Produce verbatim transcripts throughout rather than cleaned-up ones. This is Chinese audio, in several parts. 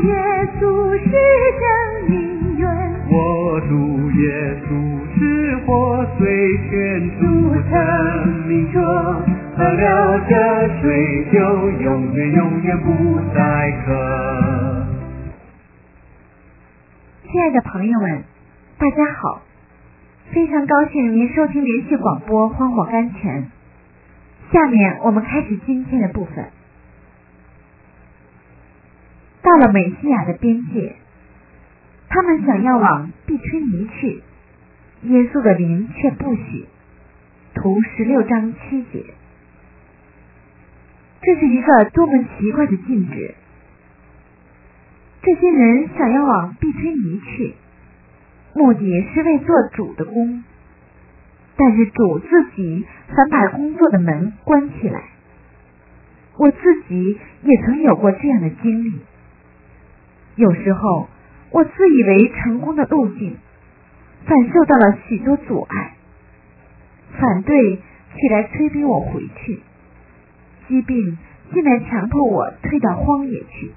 耶稣是生命源， 我主耶稣是活水泉，主生命说，喝了这水就永远永远不再渴。 亲爱的朋友们，大家好，非常高兴您收听连续广播荒漠甘泉。下面我们开始今天的部分。到了美西亚的边界，他们想要往毕推尼去，耶稣的灵却不许。图十六章七节。这是一个多么奇怪的禁止！这些人想要往毕推尼去，目的是为做主的工，但是主自己反把工作的门关起来。我自己也曾有过这样的经历。有时候我自以为成功的路径，反受到了许多阻碍，反对起来催逼我回去，疾病竟然强迫我退到荒野去。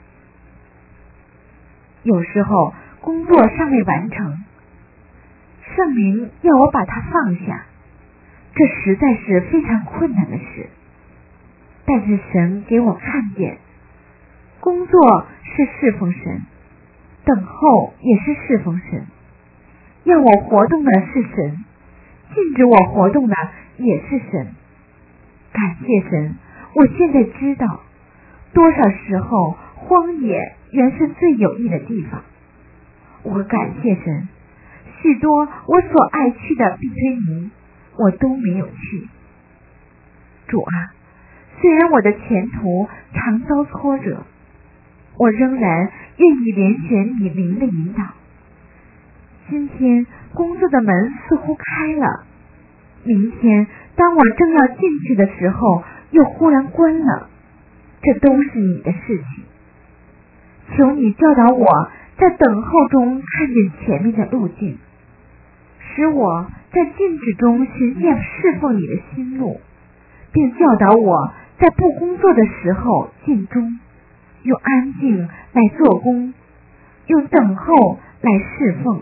有时候工作尚未完成，圣灵要我把它放下，这实在是非常困难的事。但是神给我看见，工作是侍奉神，等候也是侍奉神，要我活动的是神，禁止我活动的也是神。感谢神，我现在知道，多少时候荒野原是最有益的地方。我感谢神，许多我所爱去的毕推尼，我都没有去。主啊，虽然我的前途常遭挫折，我仍然愿意连选你灵的引导。今天工作的门似乎开了，明天当我正要进去的时候，又忽然关了，这都是你的事情。求你教导我在等候中看见前面的路径，使我在静止中寻见侍奉你的心路，并教导我在不工作的时候尽忠，用安静来做工，用等候来侍奉。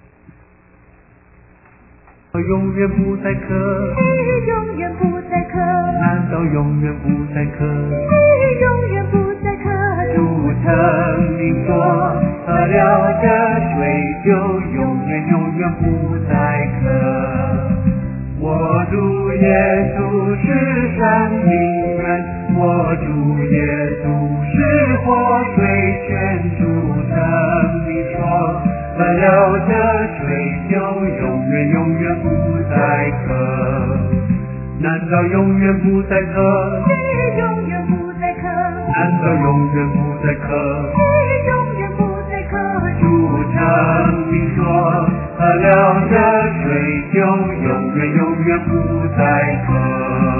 永远不再渴， 你永远不再渴， 难道永远不再渴？ 你永远不再渴。 主曾经说，喝了这水就永远永远不再渴。我主耶稣是生命源，我主耶稣是活水泉，主曾经说，喝了这水就永远永远不再渴。难道永远不再渴？ 你永远不再渴。 难道永远不再渴？ 你永远不再渴。 主曾经说，喝了这水就永远永远不再渴。